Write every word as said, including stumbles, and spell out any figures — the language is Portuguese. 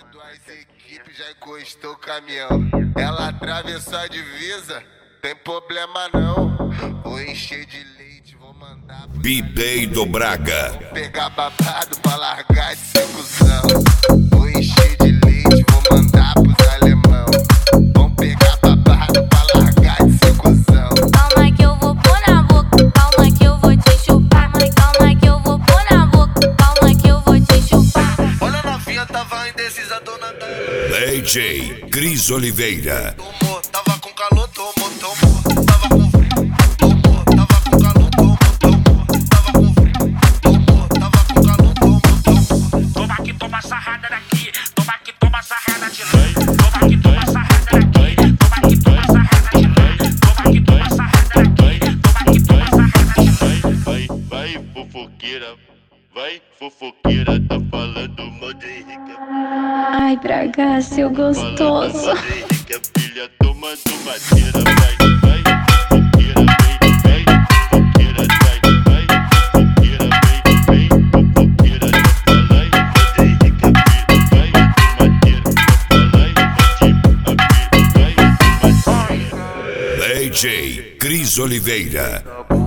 Duas equipes já encostou o caminhão. Ela atravessou a divisa, tem problema não. Vou encher de leite, vou mandar pro B-Day do Braga. Vou pegar babado pra largar esse cuzão. Vou encher de leite, vou mandar pros alemão. Vão pegar babado pra largar esse cuzão. Calma que eu vou pôr na boca, calma que eu vou te chupar. Calma que eu vou pôr na boca, calma que eu vou te chupar. Olha a novinha, tava indecisa, dona da... D J Cris Oliveira. Tomou, tava com calor, tomou, tomou. Tava com frio, tomou. Tava com calor, tomou, tomou. Tava com frio, tomou. Tava com calor, tomou, tomou. Toma que toma sarrada daqui, toma que toma sarrada de lá. Toma que toma sarrada daqui, toma que toma sarrada de lá. Toma que toma sarrada daqui, toma que toma sarrada de lá. Vai, vai, fofoqueira, vai, fofoqueira, tá falando mal de Henrique. Ai, Braga, seu gostoso. Falando mal de Henrique, a filha tomando madeira. Vai, vai, fofoqueira, vem, vem, fofoqueira, vai, vai, fofoqueira, vem, vem, fofoqueira, tá falando mal de Henrique, a filha vai de madeira. Tá falando mal de a filha vai de madeira. D J Cris Oliveira.